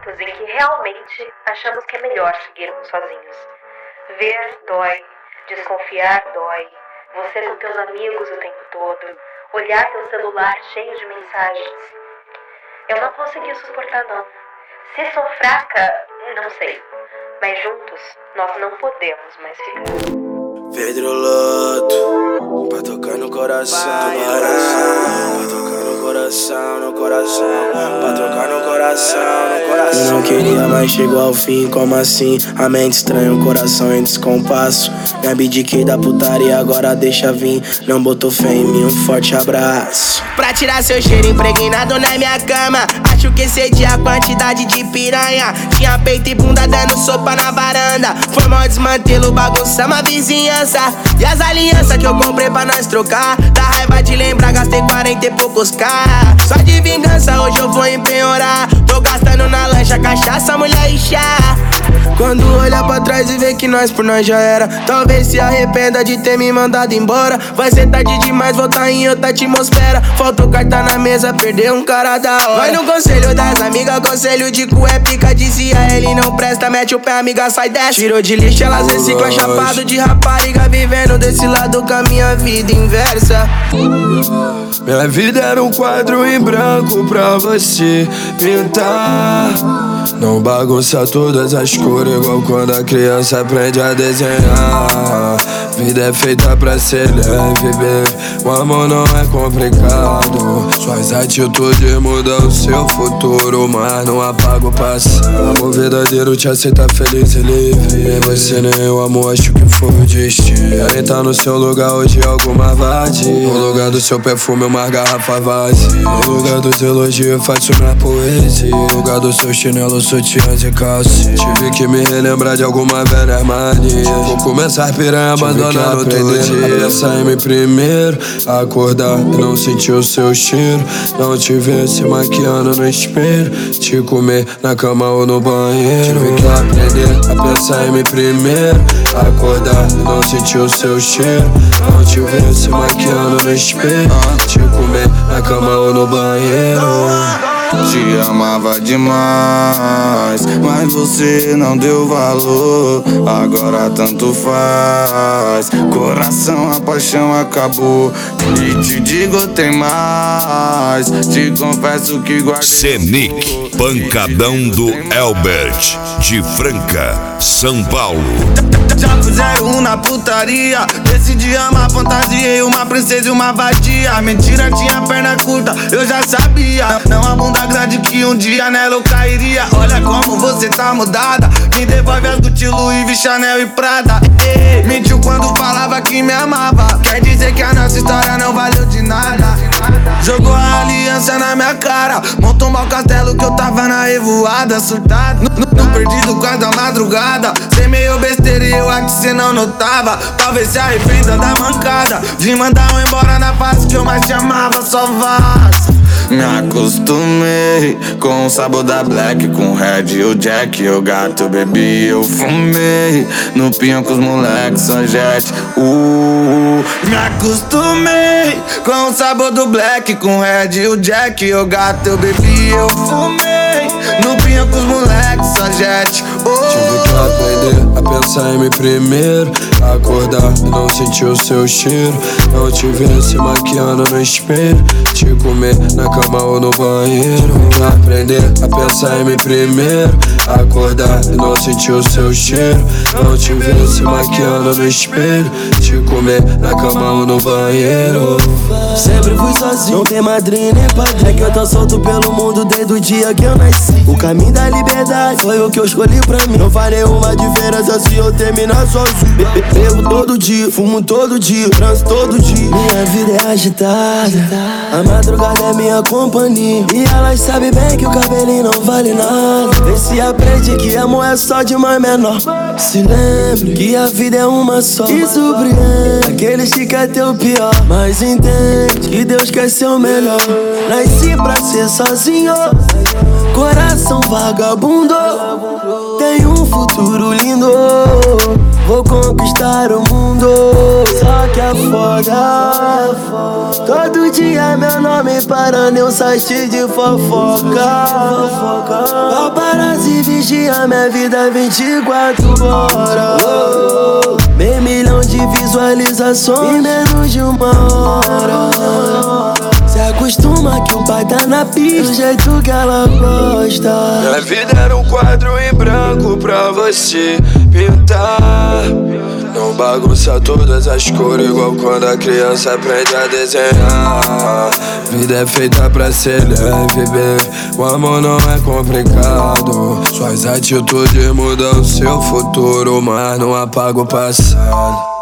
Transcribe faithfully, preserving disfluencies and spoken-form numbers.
momentos em que realmente achamos que é melhor seguirmos sozinhos. Ver dói, desconfiar dói, você com teus amigos o tempo todo, olhar teu celular cheio de mensagens. Eu não consegui suportar não. Se sou fraca, não sei. Mas juntos, nós não podemos mais ficar. Pedro Loto, pra tocar no coração, pra tocar no coração, no coração, pra tocar no coração, no coração. Eu não queria, mas chegou ao fim, como assim? A mente estranha, o coração em descompasso. Me abdiquei da putaria, agora deixa vir. Não botou fé em mim, um forte abraço. Pra tirar seu cheiro impregnado na minha cama, acho que excedi a quantidade de piranha. Tinha peito e bunda dando sopa na varanda. Foi mal desmantelo, bagunçamos a vizinhança. E as alianças que eu comprei pra nós trocar, dá raiva de lembrar, gastei quarenta e poucos k. Só de vingança hoje eu vou empenhorar. Tô gastando na lancha, cachaça, mulher e chá. Quando olha pra trás e vê que nós por nós já era, talvez se arrependa de ter me mandado embora. Vai ser tarde demais, voltar em outra atmosfera. Faltou carta na mesa, perdeu um cara da hora. Vai no conselho das amigas, conselho de cu é pica. Dizia ele não presta, mete o pé, amiga, sai dessa. Tirou de lixo, elas reciclam, chapado de rapariga. Vivendo desse lado com a minha vida inversa. Minha vida era um quadro em branco pra você pintar. Não bagunça todas as cores, igual quando a criança aprende a desenhar. Vida é feita pra ser leve, baby. O amor não é complicado. Suas atitudes mudam o seu futuro, mas não apaga o passado. Amor verdadeiro te aceita feliz e livre. E você nem eu, amor, acho que foi o destino. Querem tá no seu lugar hoje alguma vadia. No lugar do seu perfume uma garrafa vazia. No lugar dos elogios eu faço minha poesia. No lugar do seu chinelo, sutiãs e calcinha. Tive que me relembrar de alguma velha mania. Vou começar piranha, abandonando todo dia. Pensar em mim primeiro, acordar e não sentir o seu cheiro. Não te ver se maquiando no espelho, te comer na cama ou no banheiro. Tive que aprender a pensar em mim primeiro, acordar e não sentir o seu cheiro. Não te ver se maquiando no espelho, te comer na cama ou no banheiro. Te amava demais, mas você não deu valor. Agora tanto faz, coração, a paixão acabou. E te digo tem mais, te confesso que guardei. Senic, pancadão do Elbert, de Franca, São Paulo. Já fizeram um na putaria, decidi amar, fantasiei uma princesa e uma vadia. Mentira, tinha perna curta, eu já sabia. Não a bunda grande que um dia nela eu cairia. Olha como você tá mudada, me devolve as Gucci, Louis V, Chanel e Prada. Ei, mentiu quando falava que me amava, quer dizer que a nossa história não valeu de nada. Jogou a aliança na minha cara, montou um mau castelo que eu tava na revoada, surtado, no, no, no perdido quase da madrugada. Cê meio besteira e eu acho que cê não notava. Talvez se arrependa da mancada de mandar eu embora na fase que eu mais te amava, só vaza. Me acostumei com o sabor da Black, com o Red e o Jack. Eu gato, bebi, eu fumei no pinho com os moleques, só jet. uh, Me acostumei com o sabor do Black, com o Red e o Jack. Eu gato, eu bebi, eu fumei no pinho com os moleques, só jet. uh. Tive que aprender a pensar em mim primeiro, acordar e não sentir o seu cheiro. Não te ver se maquiando no espelho, te comer na cama ou no banheiro. Tive que aprender a pensar em mim primeiro, acordar e não sentir o seu cheiro. Não te ver se maquiando no espelho, te comer na cama ou no banheiro. Sempre fui sozinho, não tem madrinha nem padrinho. É que eu tô solto pelo mundo desde o dia que eu nasci. O caminho da liberdade foi o que eu escolhi pra mim. Não farei uma diferença se eu terminar sozinho. Be be Bebo todo dia, fumo todo dia, transo todo dia. Minha vida é agitada, a madrugada é minha companhia. E elas sabem bem que o cabelinho não vale nada. Vê se aprende que amor é só de mãe menor. Se lembre que a vida é uma só. E surpreende aqueles que quer ter o pior, mas entende que Deus quer ser o melhor. Nasci pra ser sozinho, coração vagabundo. Tenho um futuro lindo, vou conquistar o mundo. Só que é foda. Todo dia meu nome parando em um site de fofoca. Paparazzi vigia minha vida vinte e quatro horas. Meio milhão de visualizações em menos de uma hora. Se acostuma que o pai tá na pista do jeito que ela gosta. Minha vida era um quadro em branco pra você pintar. Não bagunça todas as cores igual quando a criança aprende a desenhar. Vida é feita pra ser leve, baby. O amor não é complicado. Suas atitudes mudam seu futuro, mas não apaga o passado.